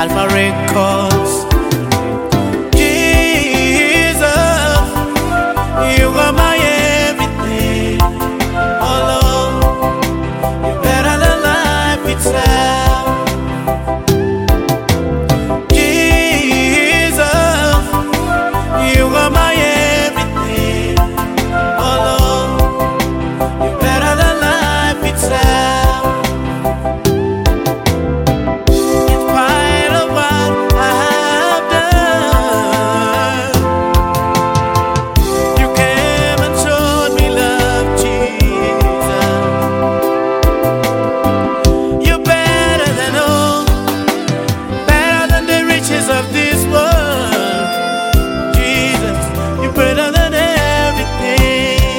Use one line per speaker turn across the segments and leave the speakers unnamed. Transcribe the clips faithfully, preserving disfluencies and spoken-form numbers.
Alpha Records. Jesus, you are my everything. Oh Lord, you're better than life itself. Jesus, you are my everything. Oh Lord, you're better than life itself. In spite of what I have done, you came and showed me love, Jesus. You're better than all, better than the riches of this world. Jesus, you're better than everything.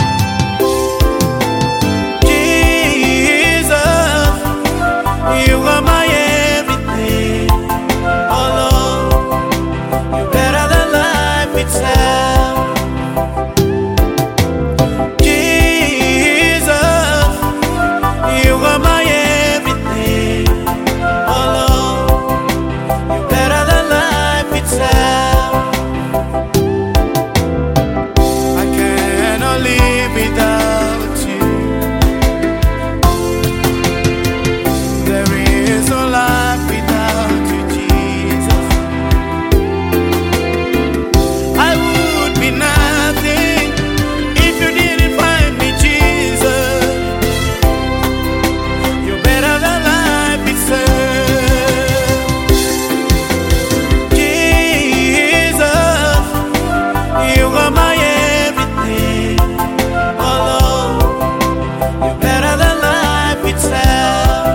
Jesus, you are my everything. Oh Lord, you're better than life itself. Jesus, you are my everything. Oh Lord, you're better than life itself. I cannot live without you. There is no life without you, Jesus. I would be nothing if you didn't find me, Jesus. You're better than life itself. Jesus, you are my everything. Oh Lord, you're better than life itself.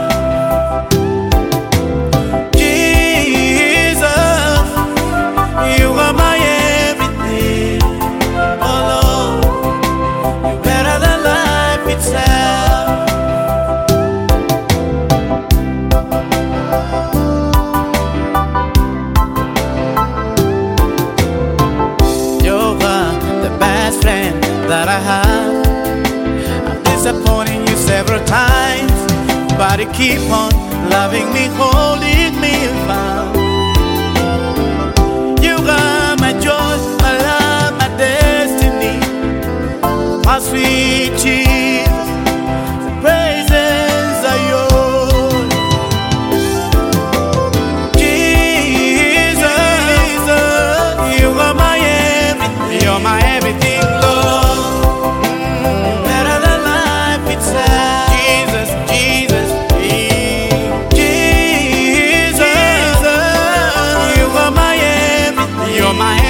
Jesus, you are my everything. Oh Lord, you're better than life itself. You're the best friend that I have. I'm disappointing you several times, but you keep on loving me, holding me found. You are my joy, my love, my destiny, my sweet Jesus. The praises are yours. Jesus, you are my everything. You're my everything, Lord. Mm, better than life itself. Jesus, Jesus, Jesus, you are my everything. You're my